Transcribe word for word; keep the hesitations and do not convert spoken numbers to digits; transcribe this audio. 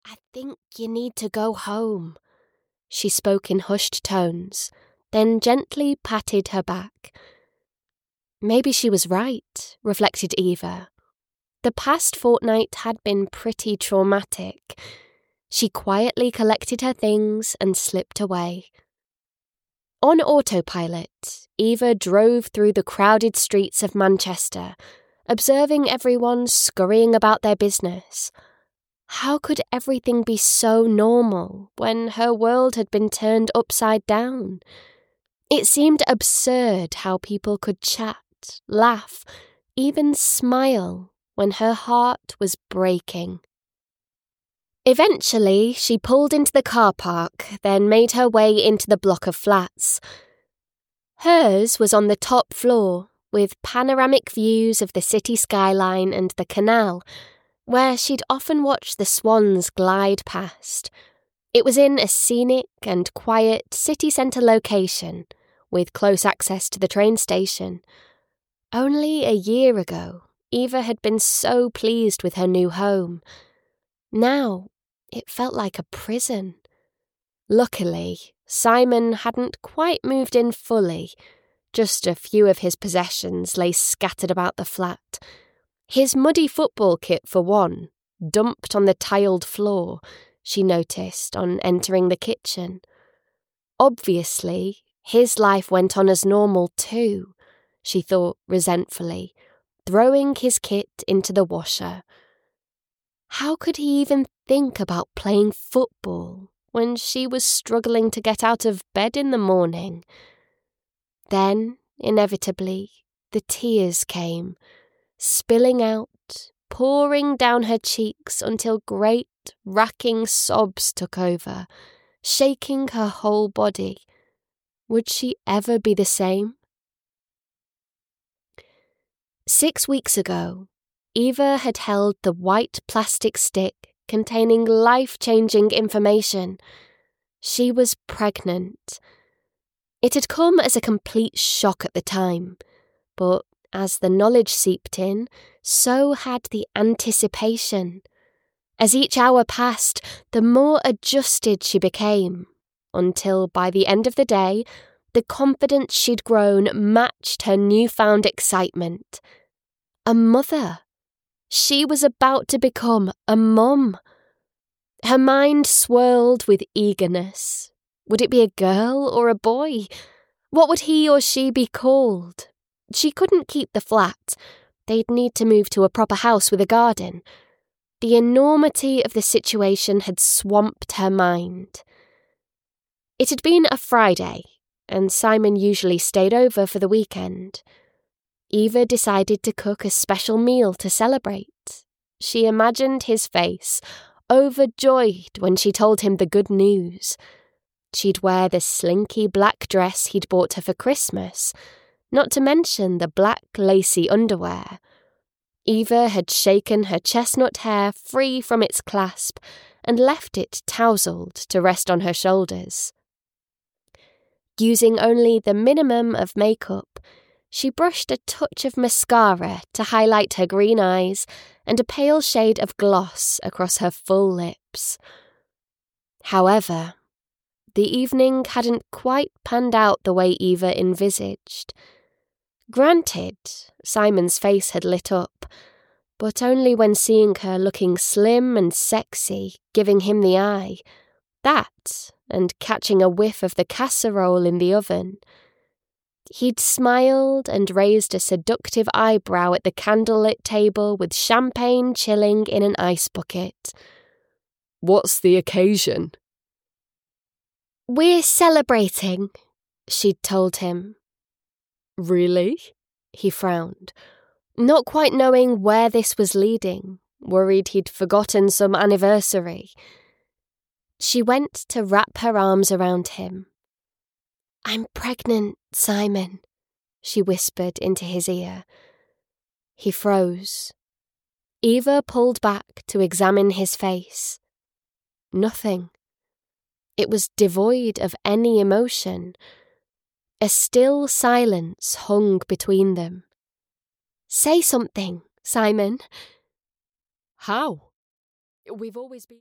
I think you need to go home, she spoke in hushed tones, then gently patted her back. Maybe she was right, reflected Eva. The past fortnight had been pretty traumatic. She quietly collected her things and slipped away. On autopilot, Eva drove through the crowded streets of Manchester, observing everyone scurrying about their business. How could everything be so normal when her world had been turned upside down? It seemed absurd how people could chat, laugh, even smile when her heart was breaking. Eventually, she pulled into the car park, then made her way into the block of flats. Hers was on the top floor, with panoramic views of the city skyline and the canal, where she'd often watched the swans glide past. It was in a scenic and quiet city centre location, with close access to the train station. Only a year ago, Eva had been so pleased with her new home. Now, it felt like a prison. Luckily, Simon hadn't quite moved in fully. Just a few of his possessions lay scattered about the flat. His muddy football kit, for one, dumped on the tiled floor, she noticed on entering the kitchen. Obviously, his life went on as normal too, she thought resentfully, throwing his kit into the washer. How could he even think about playing football when she was struggling to get out of bed in the morning? Then, inevitably, the tears came, spilling out, pouring down her cheeks until great, racking sobs took over, shaking her whole body. Would she ever be the same? Six weeks ago, Eva had held the white plastic stick containing life-changing information. She was pregnant. It had come as a complete shock at the time, but as the knowledge seeped in, so had the anticipation. As each hour passed, the more adjusted she became, until by the end of the day, the confidence she'd grown matched her newfound excitement. A mother. She was about to become a mum. Her mind swirled with eagerness. Would it be a girl or a boy? What would he or she be called? She couldn't keep the flat. They'd need to move to a proper house with a garden. The enormity of the situation had swamped her mind. It had been a Friday, and Simon usually stayed over for the weekend. Eva decided to cook a special meal to celebrate. She imagined his face, overjoyed when she told him the good news. She'd wear the slinky black dress he'd bought her for Christmas, not to mention the black lacy underwear. Eva had shaken her chestnut hair free from its clasp and left it tousled to rest on her shoulders. Using only the minimum of makeup, she brushed a touch of mascara to highlight her green eyes and a pale shade of gloss across her full lips. However, the evening hadn't quite panned out the way Eva envisaged. Granted, Simon's face had lit up, but only when seeing her looking slim and sexy, giving him the eye. That, and catching a whiff of the casserole in the oven. He'd smiled and raised a seductive eyebrow at the candlelit table with champagne chilling in an ice bucket. "What's the occasion?" "We're celebrating," she'd told him. "Really?" He frowned, not quite knowing where this was leading, worried he'd forgotten some anniversary. She went to wrap her arms around him. "I'm pregnant, Simon," she whispered into his ear. He froze. Eva pulled back to examine his face. Nothing. It was devoid of any emotion. A still silence hung between them. "Say something, Simon." "How? We've always been..."